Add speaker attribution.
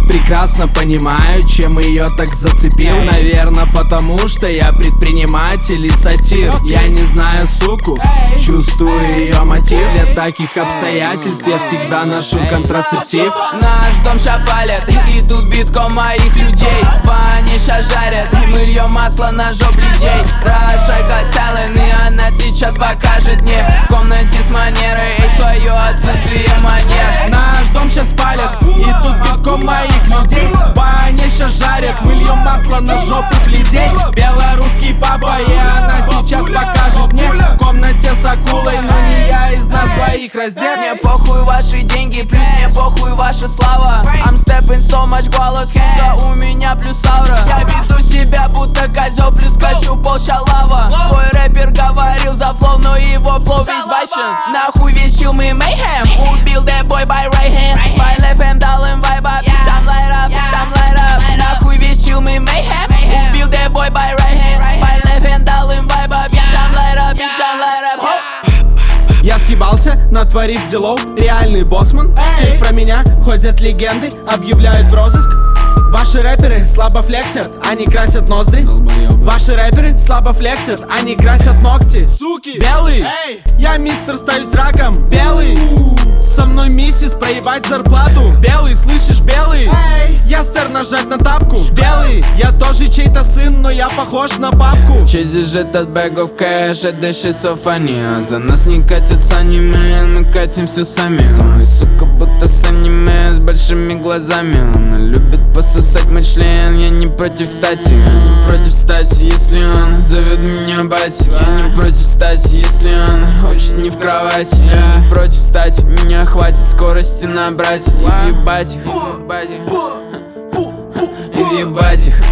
Speaker 1: прекрасно понимаю, чем ее так зацепил. Наверное, потому что я предприниматель и сатир. Я не знаю суку, чувствую ее мотив. Для таких обстоятельств я всегда ношу контрацептив.
Speaker 2: Наш дом ща палят, и тут битком моих людей. Бани ща жарят, и мы льем масло на жоп людей. Рашайка целен, и она сейчас покажет мне в комнате с манерой свое отсутствие манер.
Speaker 1: Наш дом щас палят, и тут битком моих людей. Бани ща жарят, мы льем масло на жопу людей. Белорусский папа, и она сейчас покажет мне в комнате с акулой, но не я из нас двоих раздет.
Speaker 2: Мне похуй ваши деньги, плюс мне похуй ваша слава. I'm stepping so much, голос, сука, у меня плюс аура. Я веду себя будто козел, плюс качу пол шалава. Твой рэпер говорил за флоу, но его флоу весь бачен. Нахуй весь чил мы mayhem. Убил that boy by right hand. By left hand дал им вайба, bitch I'm light up, bitch I'm light up. Нахуй весь чил мы mayhem. Убил that boy by right hand. By left hand дал им вайба, bitch I'm light up, bitch I'm light up.
Speaker 1: Я съебался, натворив делов, реальный боссман. Теперь про меня ходят легенды, объявляют в розыск. Ваши рэперы слабо флексят, они красят ноздри. Ваши рэперы слабо флексят, они красят ногти. Суки, белый, я мистер ставить раком. Белый, со мной миссис проебать зарплату. Белый, слышишь, белый, я сэр нажать на тапку. Белый, я тоже чей-то сын, но я похож на папку.
Speaker 2: Через этот bag of cash, это шизофрения. За нас не катятся аниме, мы катим все сами. За мной сука будто с аниме, с большими глазами. Она любит пососать мой член, я не против, кстати. Я не против стать, если он зовет меня бать. Я не против стать, если он хочет не в кровать. Я не против стать, меня хватит скорости набрать. И въебать их, и въебать их.